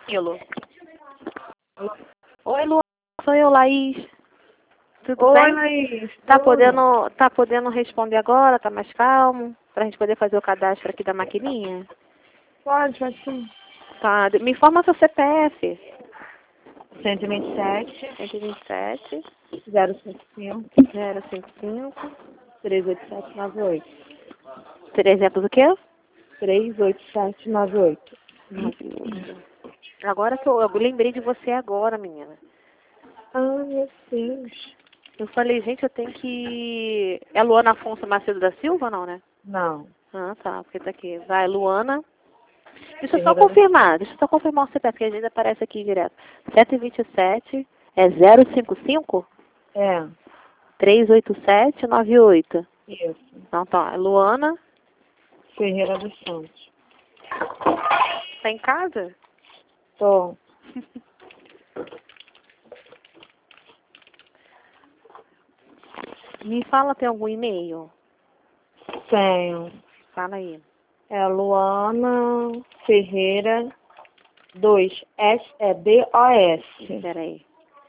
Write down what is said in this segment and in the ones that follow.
Danilo. Oi, Luana, sou eu, Laís. Tudo Oi, bem? Laís. Tá podendo responder agora? Tá mais calmo? Pra gente poder fazer o cadastro aqui da maquininha? Pode sim. Tá, me informa seu CPF. 127, 127 055, 055 38798. 300 o quê? 38798. 98. Agora que eu lembrei de você agora, menina. Ah, meu Deus. Eu falei, gente, eu tenho que... É Luana Afonso Macedo da Silva, não, né? Não. Ah, tá, porque tá aqui. Vai, Luana. Deixa eu só Ferreira confirmar o CPF, porque às vezes aparece aqui direto. 727 é 055 É, 38798. isso. Então tá, Luana, Ferreira dos Santos. tá em casa? Tô. Me fala, tem algum e-mail? Tenho. Fala aí. É Luana Ferreira 2. S é D-O-S. Peraí.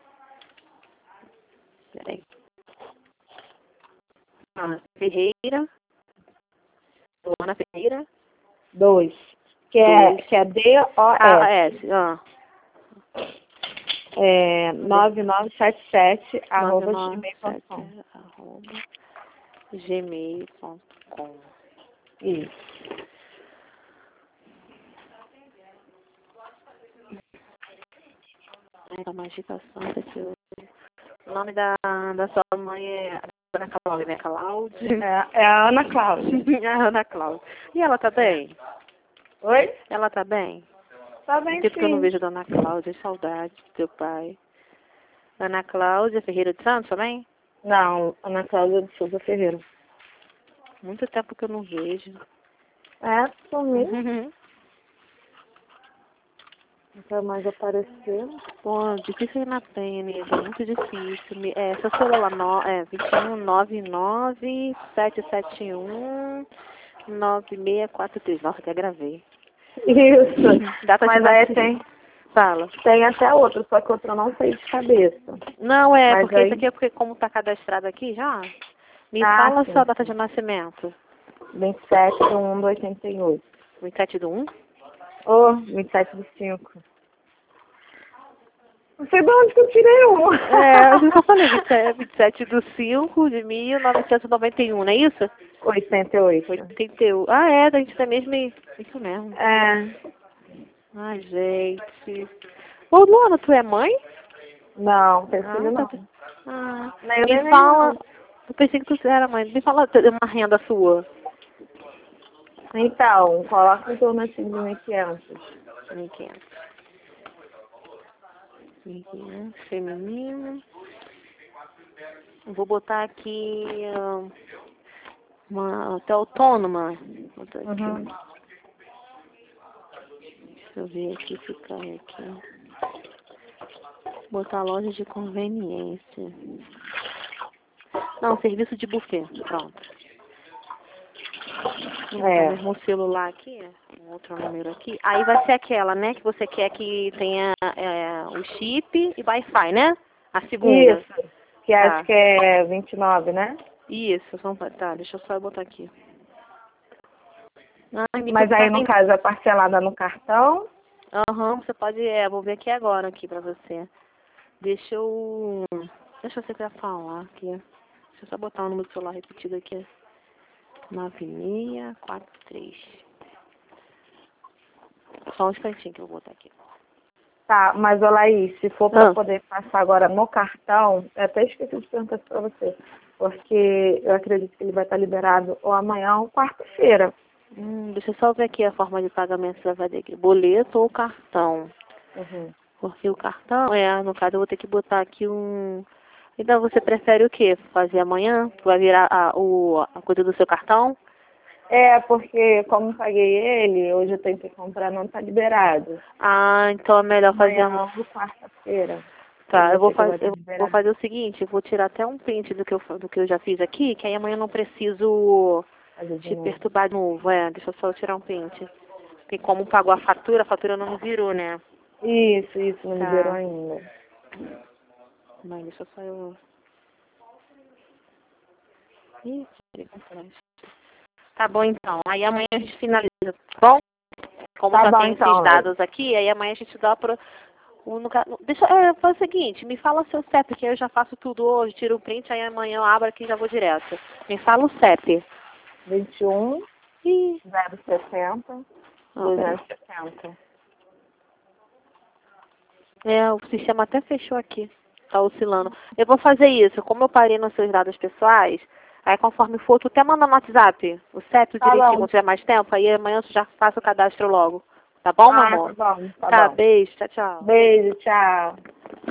Ferreira. Luana Ferreira. 2. Que é D-O-S. É 9977 arroba 9977 gmail.com. arroba gmail.com. Isso. A magicação aqui. O nome da sua mãe é Ana Cláudia, né? Cláudia. É a Ana Cláudia. A Ana Cláudia. E ela tá bem? Oi? Ela tá bem? Tá bem, Tempo que eu não sim. vejo a Ana Cláudia, saudade do teu pai. Ana Cláudia Ferreira de Santos também? Não, Ana Cláudia de Souza Ferreira. Muito tempo que eu não vejo. É, sumiu. Uhum. Nunca mais apareceu. Pô, difícil ir na penha, amiga. Muito difícil. Seu celular 2199 771 9643. Nossa, até gravei. Isso. Data de Mas aí nascimento. Fala. tem até outro, só que outro eu não sei de cabeça. Não, Mas porque aí... isso aqui é porque como tá cadastrado aqui já. Me Ah, fala sim. sua data de nascimento. 27 de 1 de 88. 27/1? Ô, 27 de 5. Não sei de onde que eu tirei um. Eu já falei, 27/5 de 1991, não é isso? 88. 81. Ah, é, da gente tá mesmo. Isso mesmo. É. Ai, gente. Ô, Luana, tu é mãe? Não, tem filho não. Nem Me neném fala. não. Eu pensei que tu era mãe. Me fala uma renda sua. Então, coloca em torno assim de 1.500. 1.500. 1.500, feminino. Vou botar aqui até autônoma. Vou botar aqui. Uhum. Deixa eu ver aqui se cai aqui. Botar loja de conveniência. Não, serviço de buffet. Pronto. Vou botar mesmo o celular aqui, um outro número aqui. Aí vai ser aquela, né, que você quer que tenha o chip e Wi-Fi, né? A segunda. Isso. Que acho que é 29, né? Isso. Tá, deixa eu só botar aqui. Mas aí, no caso, é parcelada no cartão? Aham, você pode, vou ver aqui agora aqui pra você. Deixa eu ver o que eu ia falar aqui. Deixa eu só botar o número do celular repetido aqui. 9643. Só um instantinho que eu vou botar aqui. Tá, mas, ô Laís, se for pra poder passar agora no cartão, eu até esqueci de perguntar isso pra você, porque eu acredito que ele vai estar liberado ou amanhã ou quarta-feira. Deixa eu só ver aqui a forma de pagamento que você vai ter aqui. Boleto ou cartão? Uhum. Porque o cartão, no caso eu vou ter que botar aqui Então você prefere o quê? Fazer amanhã? Vai virar a coisa do seu cartão? É, porque como paguei ele, hoje eu tenho que comprar, não tá liberado. Ah, então é melhor fazer amanhã ou quarta-feira. Tá, eu vou fazer o seguinte, eu vou tirar até um print do que eu já fiz aqui, que aí amanhã eu não preciso te perturbar de novo. Deixa eu só tirar um print. Porque como pagou a fatura não virou, né? Isso, não Tá. liberou ainda. Mas deixa só eu... Ih, tá bom, então. Aí amanhã a gente finaliza, tá bom? Como Tá já bom, tem então, esses dados aqui, aí amanhã a gente dá pro... Deixa, faz o seguinte, me fala o seu CEP, que eu já faço tudo hoje, tiro o print, aí amanhã eu abro aqui e já vou direto. Me fala o CEP. 21 Ih, 060 270. o sistema até fechou aqui. Tá oscilando. Eu vou fazer isso. Como eu parei nos seus dados pessoais, aí conforme for, tu até manda no WhatsApp o CEP Tá direitinho, bom. quando tiver mais tempo, aí amanhã tu já faça o cadastro logo. Tá bom, meu Ah, amor? tá bom, tá Tá, bom. beijo. Tchau, tchau. Beijo, tchau.